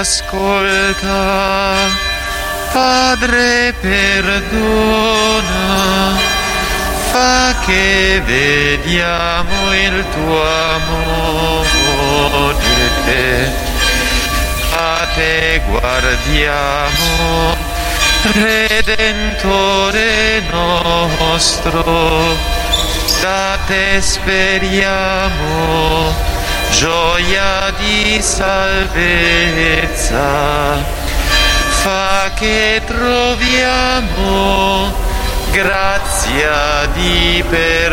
ascolta. Padre, perdona, fa che vediamo il tuo amore. A te guardiamo, Redentore nostro, da te speriamo, gioia di salvezza, fa che troviamo grazia di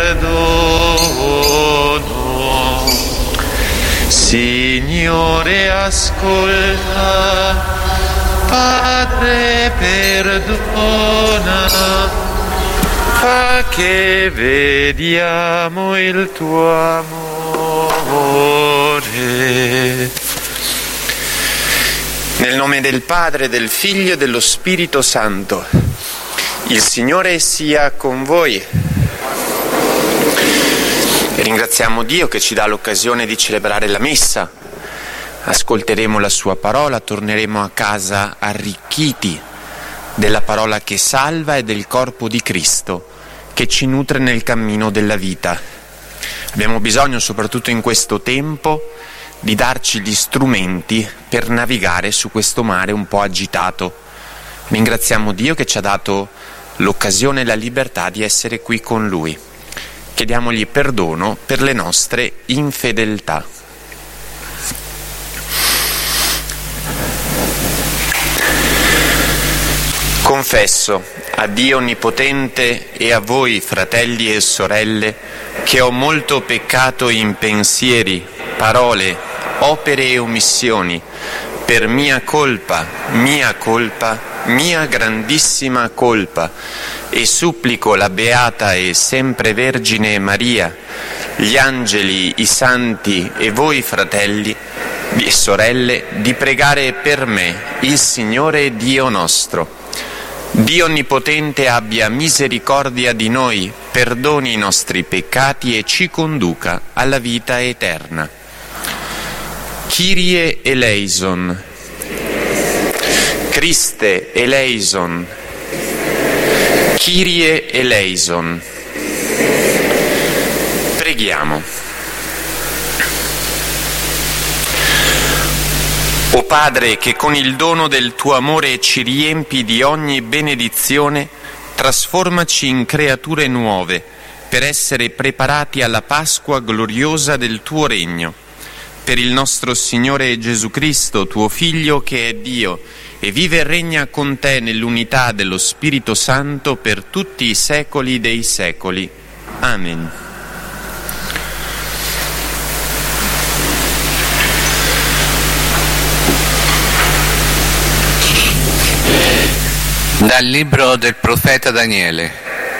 perdono. Signore, ascolta. Padre, perdona, fa che vediamo il tuo amore. Nel nome del Padre, del Figlio e dello Spirito Santo. Il Signore sia con voi. Ringraziamo Dio che ci dà l'occasione di celebrare la Messa. Ascolteremo la sua parola, torneremo a casa arricchiti della parola che salva e del corpo di Cristo che ci nutre nel cammino della vita. Abbiamo bisogno, soprattutto in questo tempo, di darci gli strumenti per navigare su questo mare un po' agitato. Ringraziamo Dio che ci ha dato l'occasione e la libertà di essere qui con Lui. Chiediamogli perdono per le nostre infedeltà. Confesso a Dio Onnipotente e a voi, fratelli e sorelle, che ho molto peccato in pensieri, parole, opere e omissioni, per mia colpa, mia grandissima colpa, e supplico la Beata e sempre Vergine Maria, gli angeli, i santi e voi, fratelli e sorelle, di pregare per me, il Signore Dio nostro. Dio Onnipotente abbia misericordia di noi, perdoni i nostri peccati e ci conduca alla vita eterna. Kyrie eleison, Christe eleison, Kyrie eleison. Preghiamo. O Padre, che con il dono del tuo amore ci riempi di ogni benedizione, trasformaci in creature nuove, per essere preparati alla Pasqua gloriosa del tuo regno. Per il nostro Signore Gesù Cristo, tuo Figlio, che è Dio, e vive e regna con te nell'unità dello Spirito Santo per tutti i secoli dei secoli. Amen. Dal libro del profeta Daniele.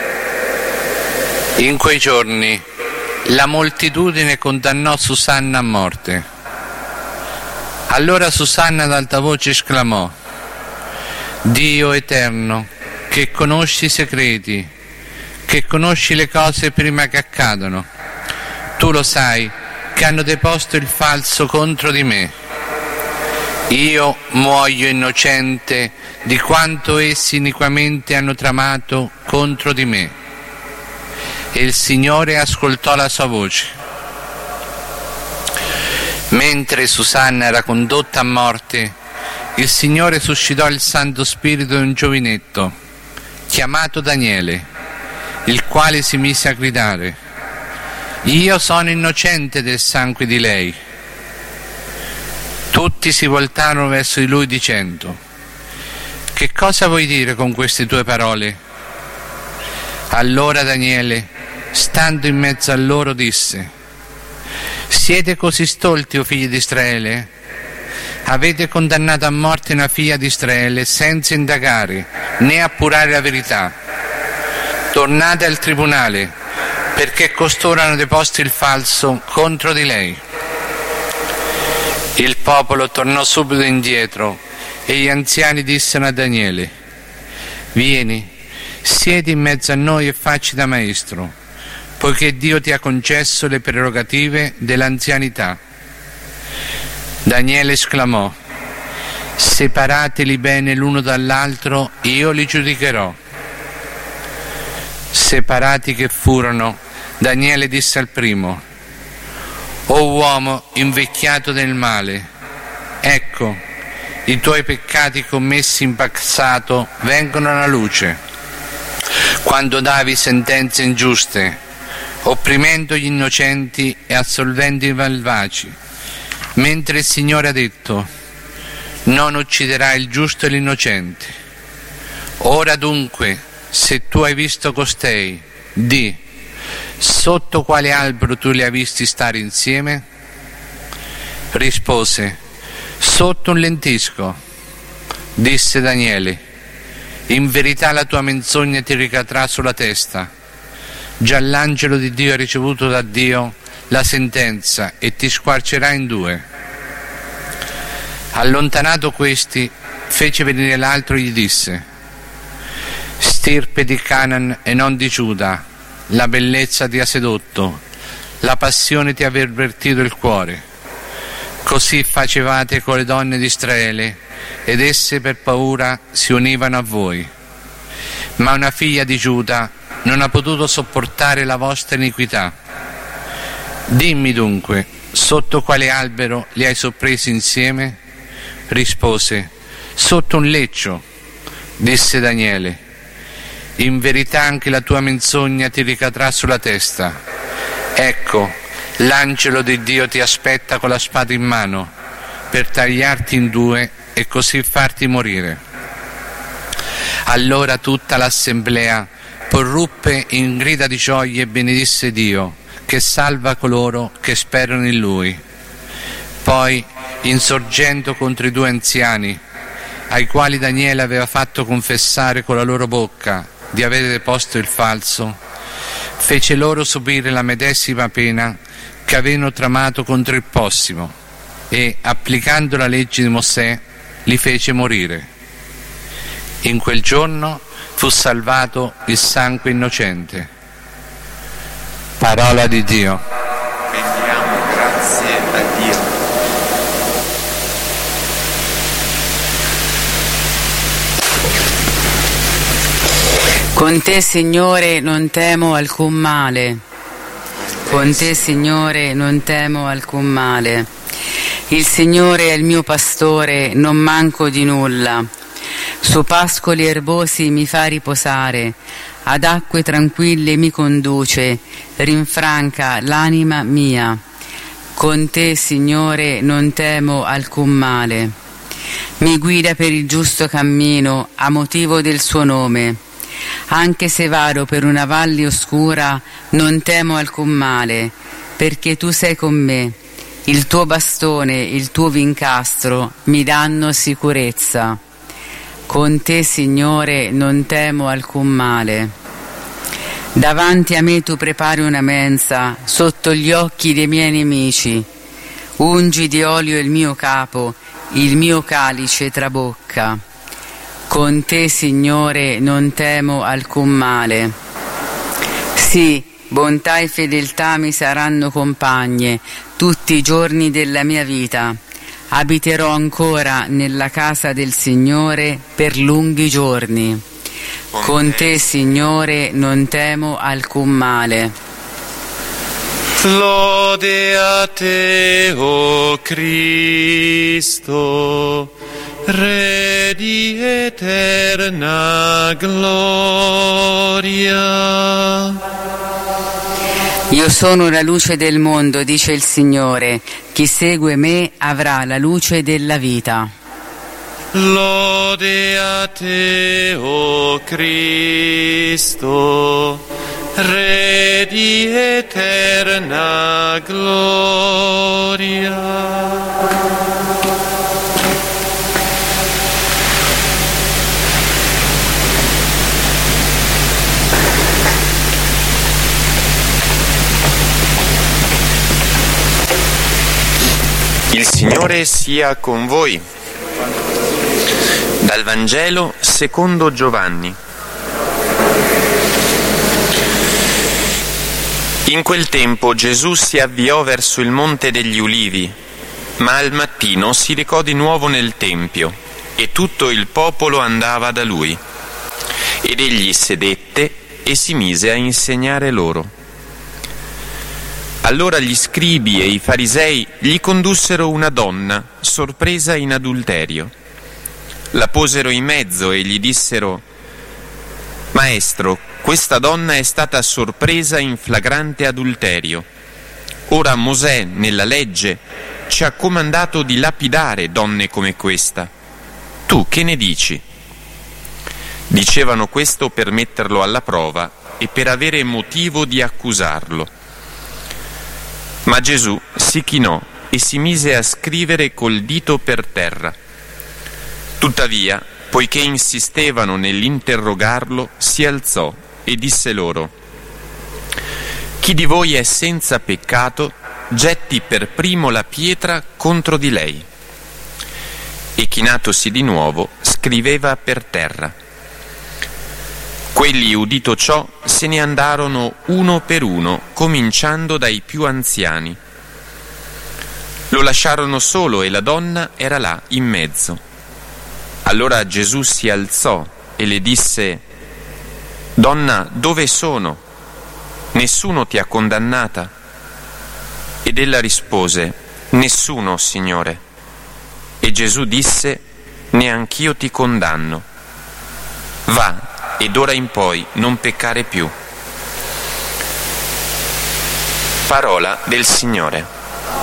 In quei giorni la moltitudine condannò Susanna a morte. Allora Susanna ad alta voce esclamò: Dio eterno, che conosci i segreti, che conosci le cose prima che accadano, tu lo sai che hanno deposto il falso contro di me. Io muoio innocente di quanto essi iniquamente hanno tramato contro di me. E il Signore ascoltò la sua voce. Mentre Susanna era condotta a morte, il Signore suscitò il Santo Spirito in un giovinetto, chiamato Daniele, il quale si mise a gridare: Io sono innocente del sangue di lei. Tutti si voltarono verso di lui dicendo: Che cosa vuoi dire con queste tue parole? Allora Daniele, stando in mezzo a loro, disse: Siete così stolti, o figli di Israele? Avete condannato a morte una figlia di Israele senza indagare né appurare la verità. Tornate al tribunale, perché costoro hanno deposto il falso contro di lei. Il popolo tornò subito indietro e gli anziani dissero a Daniele: Vieni, siedi in mezzo a noi e facci da maestro, poiché Dio ti ha concesso le prerogative dell'anzianità. Daniele esclamò: Separateli bene l'uno dall'altro, io li giudicherò. Separati che furono, Daniele disse al primo: O uomo invecchiato nel male, ecco, i tuoi peccati commessi in passato vengono alla luce, quando davi sentenze ingiuste, opprimendo gli innocenti e assolvendo i malvagi, mentre il Signore ha detto: non ucciderai il giusto e l'innocente. Ora dunque, se tu hai visto costei, di: sotto quale albero tu li hai visti stare insieme? Rispose: sotto un lentisco. Disse Daniele: in verità la tua menzogna ti ricadrà sulla testa. Già l'angelo di Dio ha ricevuto da Dio la sentenza e ti squarcerà in due. Allontanato questi, fece venire l'altro e gli disse: stirpe di Canaan e non di Giuda, la bellezza ti ha sedotto, la passione ti ha pervertito il cuore. Così facevate con le donne di Israele, ed esse per paura si univano a voi. Ma una figlia di Giuda non ha potuto sopportare la vostra iniquità. Dimmi dunque, sotto quale albero li hai sorpresi insieme? Rispose: sotto un leccio. Disse Daniele: in verità anche la tua menzogna ti ricadrà sulla testa. Ecco, l'angelo di Dio ti aspetta con la spada in mano, per tagliarti in due e così farti morire. Allora tutta l'assemblea proruppe in grida di gioia e benedisse Dio, che salva coloro che sperano in Lui. Poi, insorgendo contro i due anziani, ai quali Daniele aveva fatto confessare con la loro bocca di avere deposto il falso, fece loro subire la medesima pena che avevano tramato contro il prossimo, e, applicando la legge di Mosè, li fece morire. In quel giorno fu salvato il sangue innocente. Parola di Dio. Rendiamo grazie a Dio. Con te, Signore, non temo alcun male. Con te, Signore, non temo alcun male. Il Signore è il mio pastore, non manco di nulla. Su pascoli erbosi mi fa riposare, ad acque tranquille mi conduce, rinfranca l'anima mia. Con te, Signore, non temo alcun male. Mi guida per il giusto cammino a motivo del suo nome. Anche se vado per una valle oscura, non temo alcun male, perché tu sei con me. Il tuo bastone, il tuo vincastro mi danno sicurezza. Con te, Signore, non temo alcun male. Davanti a me tu prepari una mensa, sotto gli occhi dei miei nemici. Ungi di olio il mio capo, il mio calice trabocca. Con te, Signore, non temo alcun male. Sì, bontà e fedeltà mi saranno compagne tutti i giorni della mia vita. Abiterò ancora nella casa del Signore per lunghi giorni. Con te, Signore, non temo alcun male. Lode a te, o Cristo, Re di eterna gloria. Io sono la luce del mondo, dice il Signore. Chi segue me avrà la luce della vita. Lode a te, o Cristo, Re di eterna gloria. Il Signore sia con voi. Dal Vangelo secondo Giovanni. In quel tempo Gesù si avviò verso il Monte degli Ulivi, ma al mattino si recò di nuovo nel Tempio. e tutto il popolo andava da lui. Ed egli sedette e si mise a insegnare loro. Allora gli scribi e i farisei gli condussero una donna sorpresa in adulterio. La posero in mezzo e gli dissero: Maestro, questa donna è stata sorpresa in flagrante adulterio. Ora Mosè, nella legge, ci ha comandato di lapidare donne come questa. Tu che ne dici? Dicevano questo per metterlo alla prova e per avere motivo di accusarlo. Ma Gesù si chinò e si mise a scrivere col dito per terra. Tuttavia, poiché insistevano nell'interrogarlo, si alzò e disse loro: Chi di voi è senza peccato, getti per primo la pietra contro di lei. E chinatosi di nuovo, scriveva per terra. Quelli, udito ciò, se ne andarono uno per uno, cominciando dai più anziani. Lo lasciarono solo e la donna era là in mezzo. Allora Gesù si alzò e le disse: Donna, dove sono? Nessuno ti ha condannata? Ed ella rispose: Nessuno, Signore. E Gesù disse: Neanch'io ti condanno. Va, ed ora in poi non peccare più. Parola del Signore.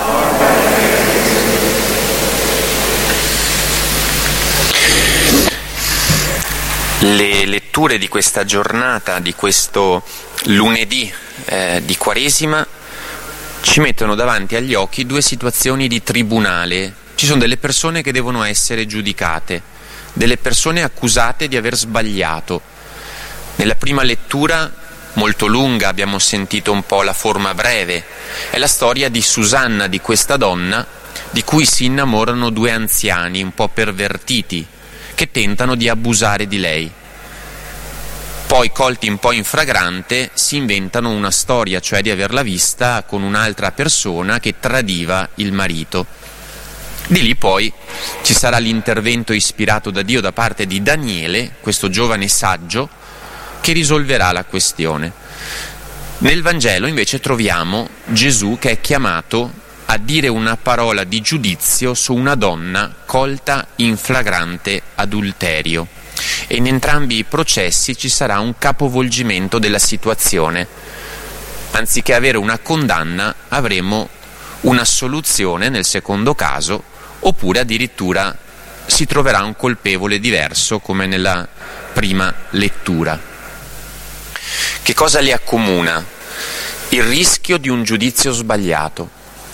Le letture di questa giornata, di questo lunedì di Quaresima, ci mettono davanti agli occhi due situazioni di tribunale. Ci sono delle persone che devono essere giudicate, delle persone accusate di aver sbagliato. Nella prima lettura, molto lunga, abbiamo sentito un po' la forma breve. È la storia di Susanna, di questa donna, di cui si innamorano due anziani un po' pervertiti, che tentano di abusare di lei. Poi, colti un po' in fragrante, si inventano una storia, cioè di averla vista con un'altra persona che tradiva il marito. Di lì poi ci sarà l'intervento ispirato da Dio da parte di Daniele, questo giovane saggio, che risolverà la questione. Nel Vangelo invece troviamo Gesù che è chiamato a dire una parola di giudizio su una donna colta in flagrante adulterio. E in entrambi i processi ci sarà un capovolgimento della situazione. Anziché avere una condanna, avremo un'assoluzione nel secondo caso, oppure addirittura si troverà un colpevole diverso, come nella prima lettura. Che cosa li accomuna? Il rischio di un giudizio sbagliato.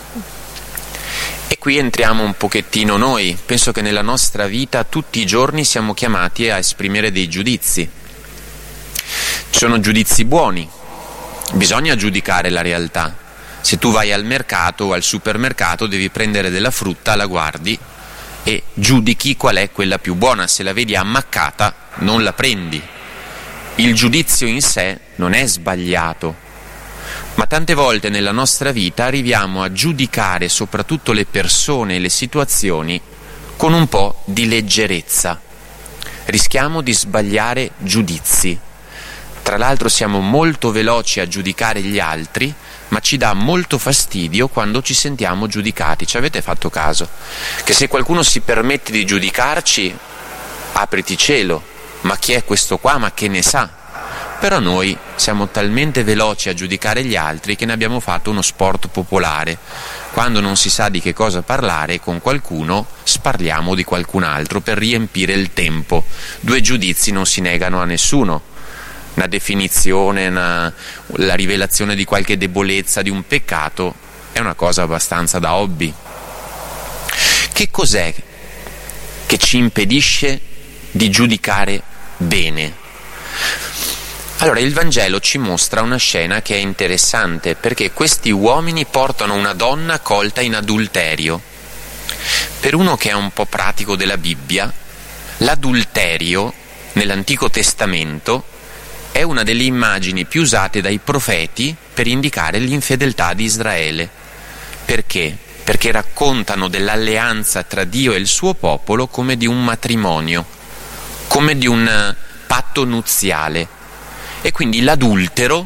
E qui entriamo un pochettino noi. Penso che nella nostra vita tutti i giorni siamo chiamati a esprimere dei giudizi. Ci sono giudizi buoni, bisogna giudicare la realtà. Se tu vai al mercato o al supermercato devi prendere della frutta, la guardi e giudichi qual è quella più buona. Se la vedi ammaccata non la prendi. Il giudizio in sé non è sbagliato. Ma tante volte nella nostra vita arriviamo a giudicare soprattutto le persone e le situazioni con un po' di leggerezza. Rischiamo di sbagliare giudizi. Tra l'altro siamo molto veloci a giudicare gli altri, ma ci dà molto fastidio quando ci sentiamo giudicati. Ci avete fatto caso? Che se qualcuno si permette di giudicarci, apriti cielo, ma chi è questo qua, ma che ne sa? Però noi siamo talmente veloci a giudicare gli altri che ne abbiamo fatto uno sport popolare. Quando non si sa di che cosa parlare con qualcuno, sparliamo di qualcun altro per riempire il tempo. Due giudizi non si negano a nessuno. Una definizione, la rivelazione di qualche debolezza, di un peccato, è una cosa abbastanza da hobby. Che cos'è che ci impedisce di giudicare bene? Allora, il Vangelo ci mostra una scena che è interessante, perché questi uomini portano una donna colta in adulterio. Per uno che è un po' pratico della Bibbia, l'adulterio nell'Antico Testamento è una delle immagini più usate dai profeti per indicare l'infedeltà di Israele. Perché? perché raccontano dell'alleanza tra Dio e il suo popolo come di un matrimonio, come di un patto nuziale. E quindi l'adultero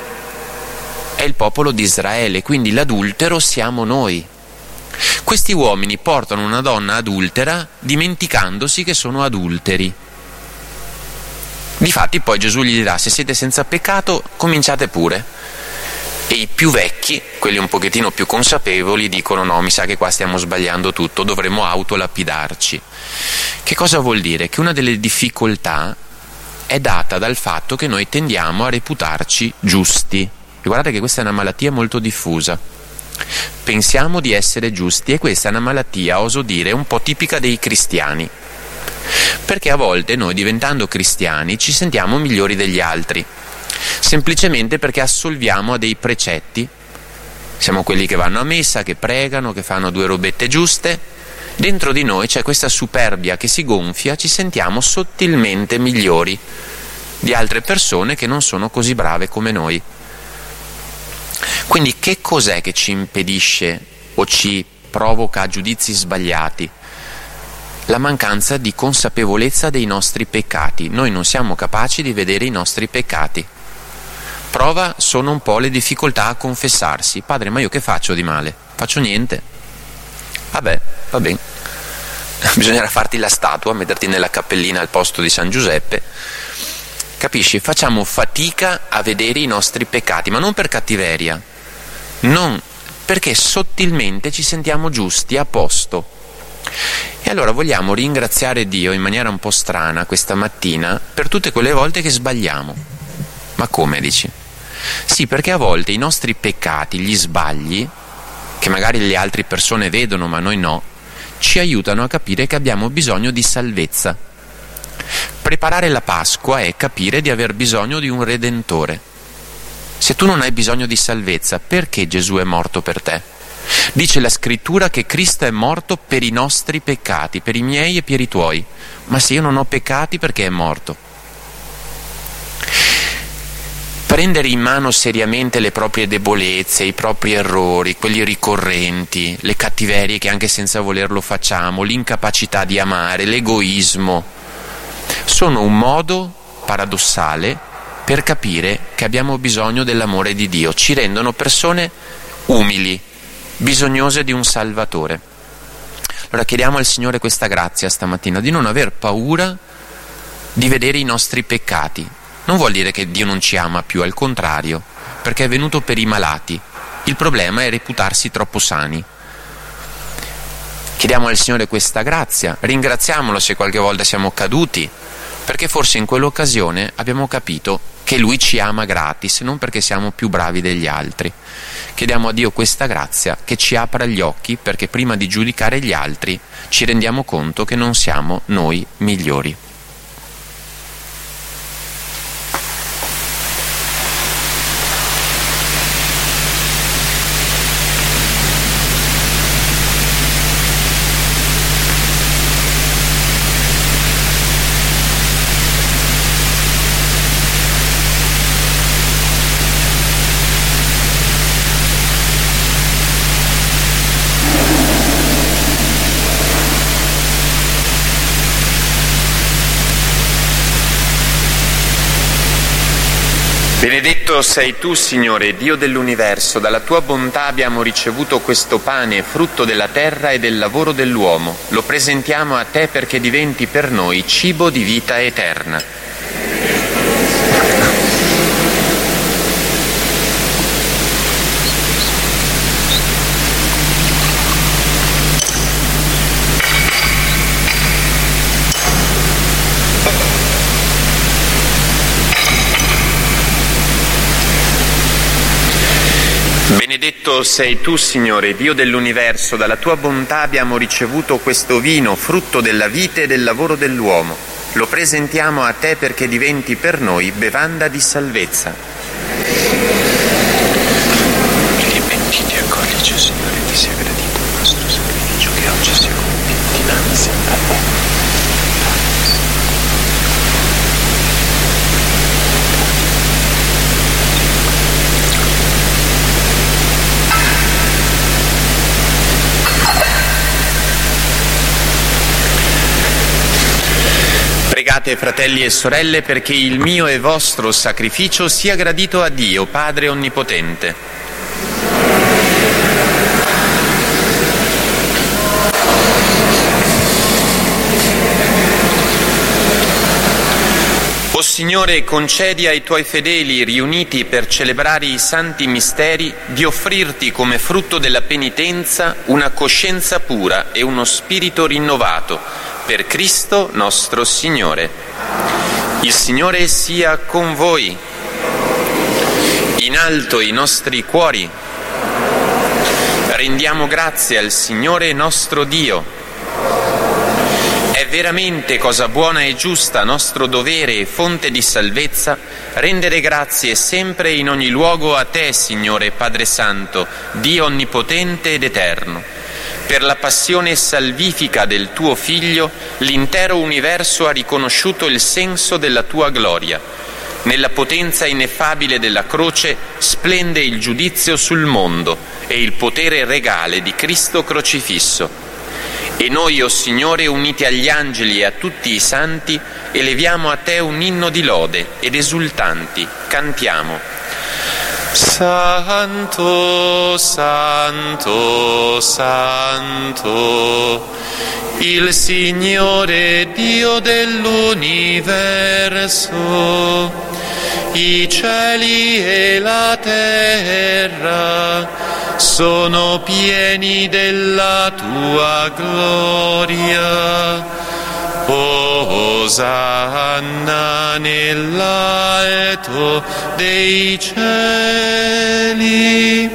è il popolo di Israele, quindi l'adultero siamo noi. Questi uomini portano una donna adultera dimenticandosi che sono adulteri. Difatti poi Gesù gli dirà: se siete senza peccato, cominciate pure. E i più vecchi, quelli un pochettino più consapevoli, dicono: no, mi sa che qua stiamo sbagliando tutto, dovremmo autolapidarci. Che cosa vuol dire? Che una delle difficoltà è data dal fatto che noi tendiamo a reputarci giusti. E guardate che questa è una malattia molto diffusa. Pensiamo di essere giusti, e questa è una malattia, oso dire, un po' tipica dei cristiani. Perché a volte noi, diventando cristiani, ci sentiamo migliori degli altri, semplicemente perché assolviamo a dei precetti. Siamo quelli che vanno a messa, che pregano, che fanno 2 robette giuste. Dentro di noi c'è questa superbia che si gonfia, ci sentiamo sottilmente migliori di altre persone che non sono così brave come noi. Quindi che cos'è che ci impedisce o ci provoca a giudizi sbagliati? La mancanza di consapevolezza dei nostri peccati. Noi non siamo capaci di vedere i nostri peccati. Prova sono un po' le difficoltà a confessarsi. Padre, ma io che faccio di male? Faccio niente. Vabbè, va bene. Bisognerà farti la statua, metterti nella cappellina al posto di San Giuseppe. Capisci? Facciamo fatica a vedere i nostri peccati, ma non per cattiveria, non perché sottilmente ci sentiamo giusti, a posto. E allora vogliamo ringraziare Dio in maniera un po' strana questa mattina per tutte quelle volte che sbagliamo. Ma come, dici? Sì, perché a volte i nostri peccati, gli sbagli, che magari le altre persone vedono ma noi no, ci aiutano a capire che abbiamo bisogno di salvezza. Preparare la Pasqua è capire di aver bisogno di un Redentore. Se tu non hai bisogno di salvezza, perché Gesù è morto per te? Dice la Scrittura che Cristo è morto per i nostri peccati, per i miei e per i tuoi. Ma se io non ho peccati, perché è morto? Prendere in mano seriamente le proprie debolezze, i propri errori, quelli ricorrenti, le cattiverie che anche senza volerlo facciamo, l'incapacità di amare, l'egoismo, sono un modo paradossale per capire che abbiamo bisogno dell'amore di Dio. Ci rendono persone umili, bisognose di un Salvatore. Allora chiediamo al Signore questa grazia stamattina, di non aver paura di vedere i nostri peccati. Non vuol dire che Dio non ci ama più, al contrario, perché è venuto per i malati. Il problema è reputarsi troppo sani. Chiediamo al Signore questa grazia, ringraziamolo se qualche volta siamo caduti, perché forse in quell'occasione abbiamo capito che Lui ci ama gratis, non perché siamo più bravi degli altri. Chiediamo a Dio questa grazia, che ci apra gli occhi, perché prima di giudicare gli altri ci rendiamo conto che non siamo noi migliori. Benedetto sei tu, Signore, Dio dell'universo, dalla tua bontà abbiamo ricevuto questo pane, frutto della terra e del lavoro dell'uomo. Lo presentiamo a te perché diventi per noi cibo di vita eterna. Benedetto sei tu, Signore, Dio dell'universo, dalla tua bontà abbiamo ricevuto questo vino, frutto della vite e del lavoro dell'uomo. Lo presentiamo a te perché diventi per noi bevanda di salvezza. Pentiti, accoglici, Signore, ti sia gradito il nostro sacrificio che oggi sia compito dinanzi a te. Pregate, fratelli e sorelle, perché il mio e vostro sacrificio sia gradito a Dio, Padre Onnipotente. O Signore, concedi ai Tuoi fedeli riuniti per celebrare i santi misteri di offrirti come frutto della penitenza una coscienza pura e uno spirito rinnovato, per Cristo nostro Signore. Il Signore sia con voi. In alto i nostri cuori. Rendiamo grazie al Signore nostro Dio. È veramente cosa buona e giusta, nostro dovere e fonte di salvezza, rendere grazie sempre e in ogni luogo a Te, Signore Padre Santo, Dio Onnipotente ed Eterno. Per la passione salvifica del Tuo Figlio, l'intero universo ha riconosciuto il senso della Tua gloria. Nella potenza ineffabile della croce splende il giudizio sul mondo e il potere regale di Cristo crocifisso. E noi, o Signore, uniti agli angeli e a tutti i santi, eleviamo a Te un inno di lode ed esultanti cantiamo: Santo, Santo, Santo, il Signore Dio dell'universo, i cieli e la terra sono pieni della Tua gloria. Osanna nell'alto dei cieli.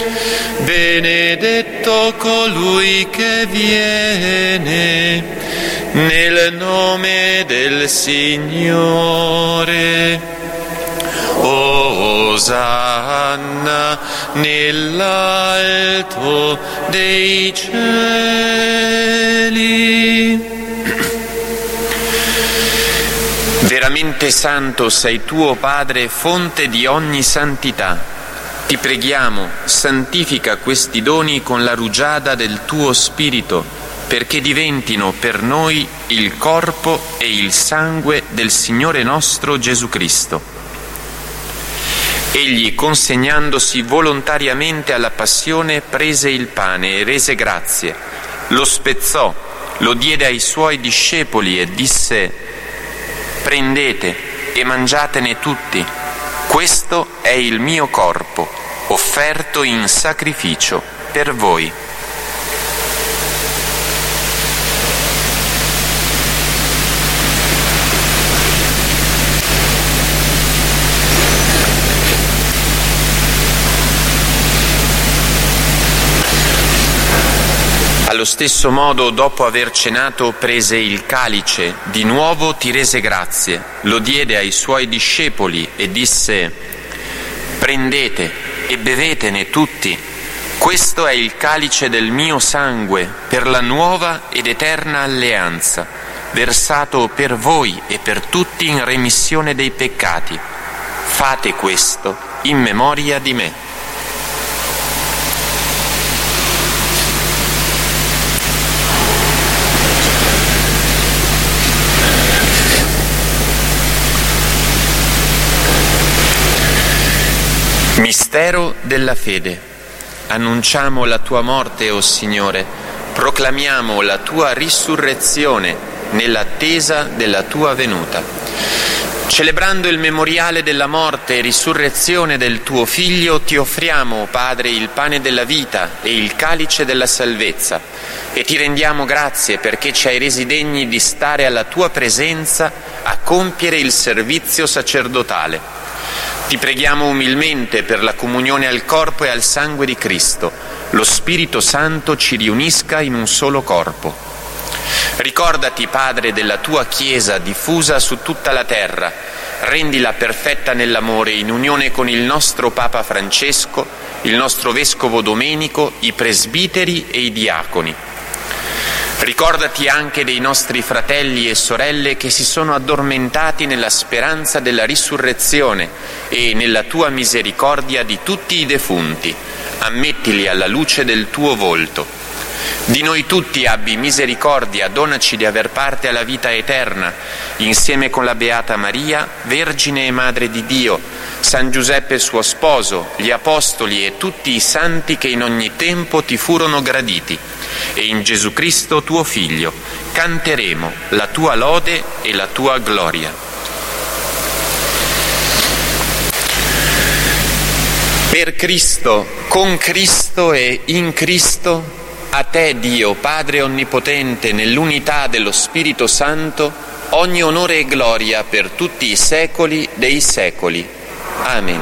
Benedetto colui che viene nel nome del Signore. Osanna nell'alto dei cieli. Veramente santo sei tu, o Padre, fonte di ogni santità. Ti preghiamo, santifica questi doni con la rugiada del Tuo Spirito, perché diventino per noi il corpo e il sangue del Signore nostro Gesù Cristo. Egli, consegnandosi volontariamente alla passione, prese il pane e rese grazie, lo spezzò, lo diede ai Suoi discepoli e disse: prendete e mangiatene tutti, questo è il mio corpo, offerto in sacrificio per voi. Allo stesso modo, dopo aver cenato, prese il calice, di nuovo ti rese grazie, lo diede ai Suoi discepoli e disse: prendete e bevetene tutti, questo è il calice del mio sangue per la nuova ed eterna alleanza, versato per voi e per tutti in remissione dei peccati. Fate questo in memoria di me. Mistero della fede. Annunciamo la Tua morte, o Signore, proclamiamo la Tua risurrezione nell'attesa della Tua venuta. Celebrando il memoriale della morte e risurrezione del Tuo Figlio, Ti offriamo, o Padre, il pane della vita e il calice della salvezza, e Ti rendiamo grazie perché ci hai resi degni di stare alla Tua presenza a compiere il servizio sacerdotale. Ti preghiamo umilmente per la comunione al corpo e al sangue di Cristo. Lo Spirito Santo ci riunisca in un solo corpo. Ricordati, Padre, della Tua Chiesa diffusa su tutta la terra. Rendila perfetta nell'amore, in unione con il nostro Papa Francesco, il nostro Vescovo Domenico, i presbiteri e i diaconi. Ricordati anche dei nostri fratelli e sorelle che si sono addormentati nella speranza della risurrezione e nella Tua misericordia di tutti i defunti. Ammettili alla luce del Tuo volto. Di noi tutti abbi misericordia, donaci di aver parte alla vita eterna, insieme con la Beata Maria, Vergine e Madre di Dio, San Giuseppe suo sposo, gli Apostoli e tutti i santi che in ogni tempo ti furono graditi, e in Gesù Cristo tuo Figlio canteremo la tua lode e la tua gloria. Per Cristo, con Cristo e in Cristo, a te, Dio, Padre Onnipotente, nell'unità dello Spirito Santo, ogni onore e gloria per tutti i secoli dei secoli. Amen.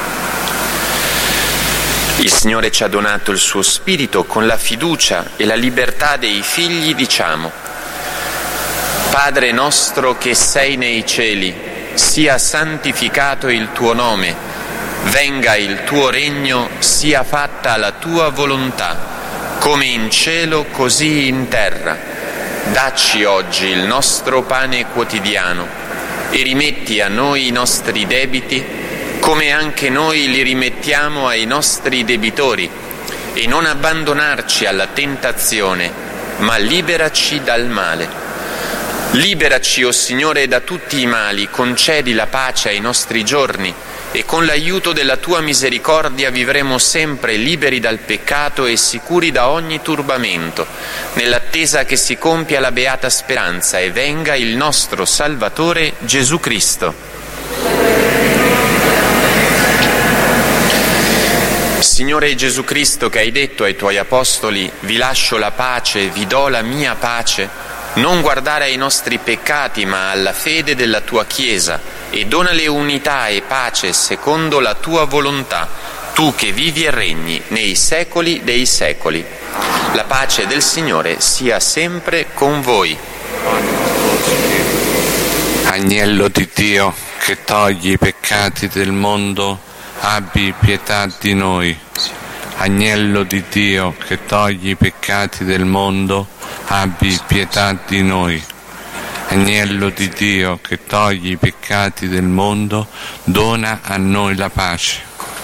Il Signore ci ha donato il suo Spirito, con la fiducia e la libertà dei figli diciamo: Padre nostro che sei nei cieli, sia santificato il tuo nome, venga il tuo regno, sia fatta la tua volontà, come in cielo così in terra. Dacci oggi il nostro pane quotidiano e rimetti a noi i nostri debiti, come anche noi li rimettiamo ai nostri debitori, e non abbandonarci alla tentazione, ma liberaci dal male. Liberaci, o Signore, da tutti i mali, concedi la pace ai nostri giorni, e con l'aiuto della tua misericordia vivremo sempre liberi dal peccato e sicuri da ogni turbamento, nell'attesa che si compia la beata speranza e venga il nostro Salvatore Gesù Cristo. Signore Gesù Cristo, che hai detto ai tuoi apostoli: vi lascio la pace, vi do la mia pace, non guardare ai nostri peccati ma alla fede della tua Chiesa, e donale unità e pace secondo la tua volontà, tu che vivi e regni nei secoli dei secoli. La pace del Signore sia sempre con voi. Agnello di Dio, che togli i peccati del mondo, abbi pietà di noi. Agnello di Dio, che togli i peccati del mondo, abbi pietà di noi. Agnello di Dio, che togli i peccati del mondo, dona a noi la pace.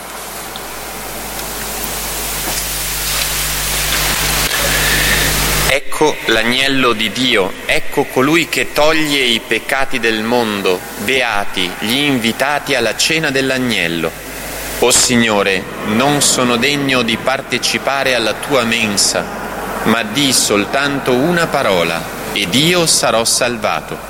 Ecco l'agnello di Dio, ecco colui che toglie i peccati del mondo. Beati gli invitati alla cena dell'agnello. O Signore, non sono degno di partecipare alla tua mensa, ma di soltanto una parola, ed io sarò salvato.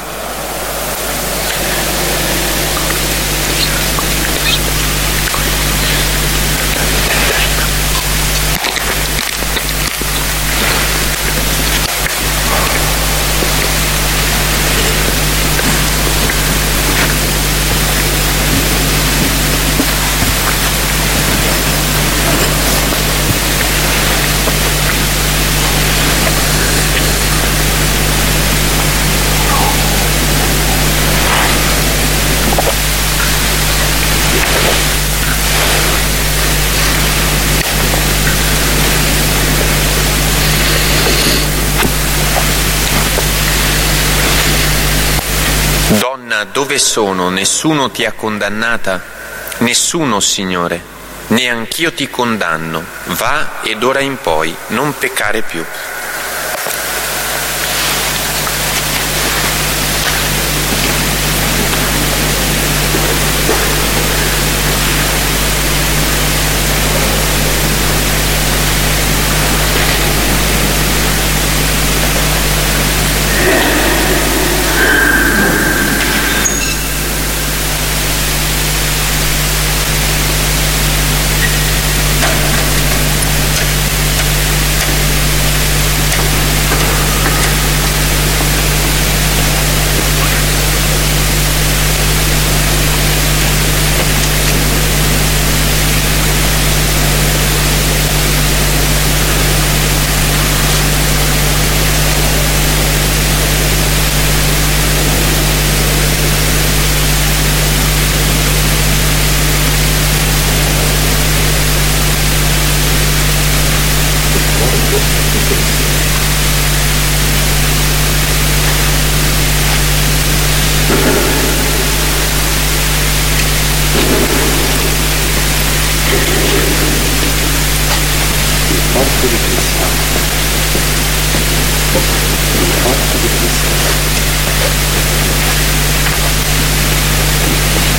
Dove sono? Nessuno ti ha condannata? Nessuno, Signore, neanch'io ti condanno. Va ed d'ora in poi non peccare più. corpo di Cristo. Il corpo di Cristo.